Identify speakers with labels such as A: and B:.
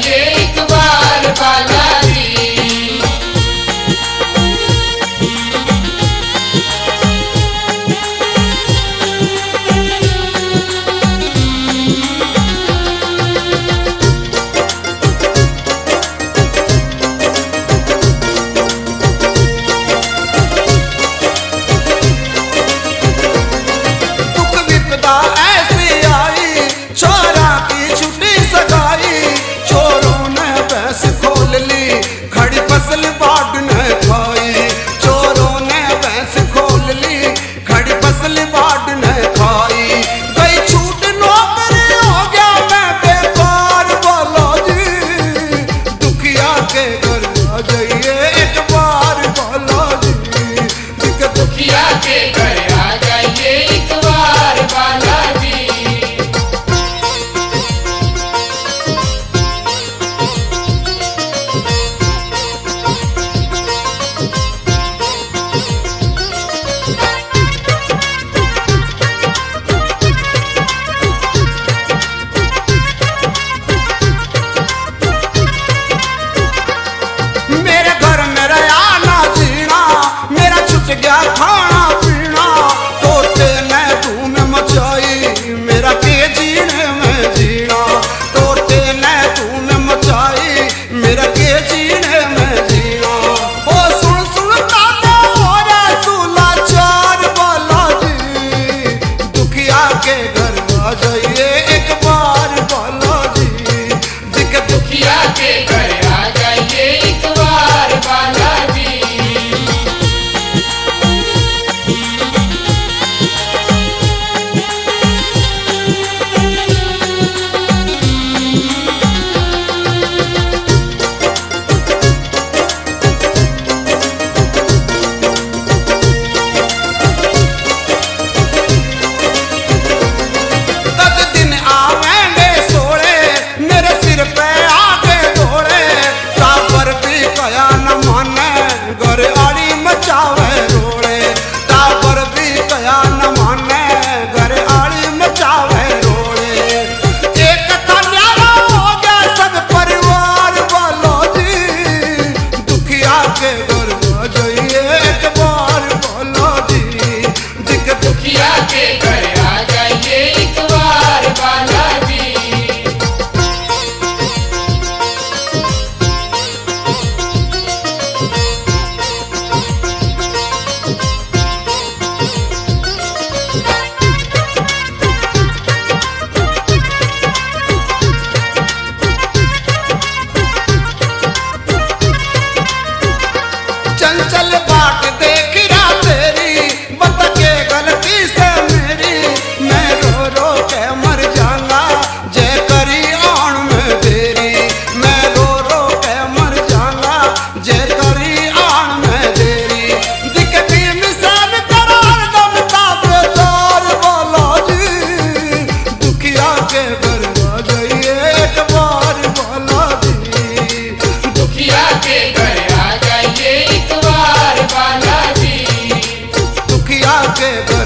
A: जाइए एक बार बालाजी।
B: दुख विपदा ऐसी आई, चोरा की छुट्टी सगाई, चोरों ने भैंस खोल ली, खड़ी फसल बाढ़ ने खाई। चोरों ने भैंस खोल ली, खड़ी फसल बाढ़ ने खाई। गई छूट नौकरी हो गया मैं बेकार बालाजी, दुखिया के घर आ जाइए एक बार बालाजी।
A: दुखिया के घर आ जाइए एक बार बालाजी।
B: मेरे घर में रहा ना जीना, मेरा छुट गया खाना पीना। तोते ने धूम मचाई, मेरा के जीने में जीना। तोते ने धूम मचाई, मेरा के जीने में जीना। ओ सुन सुन ताने हो रे सूला चार बालाजी, दुखिया के घर आ जाइए एक बार बालाजी।
A: दुखिया के घर आ जाइए एक बार बालाजी।
B: तद दिन आवेंगे सोड़े, मेरे सिर पे आके दौड़े। टाबर भी कया न माने, घर आड़ी मचावे रोड़े। टाबर भी कया न माने, घर आड़ी मचावे रोड़े। एक था न्यारा हो गया सब परिवार बालाजी, दुखिया के घर आ जाइए एक बार बालाजी।
A: दुखिया के घर आ जाइए एक बार बालाजी।
B: चंचल बाट देख रहा तेरी, बता के गलती से मेरी। मैं रो रो के मर जाऊंगा, जय करी आन में तेरी। मैं रो रो के मर जाऊंगा, जय करी आन में तेरी। दिखती मिसाल करार दम का बेदार बालाजी, दुखिया के घर आ जाइए एक बार बालाजी।
A: दुखिया के घर आ जाइए एक बार बालाजी।
B: दुखिया के घर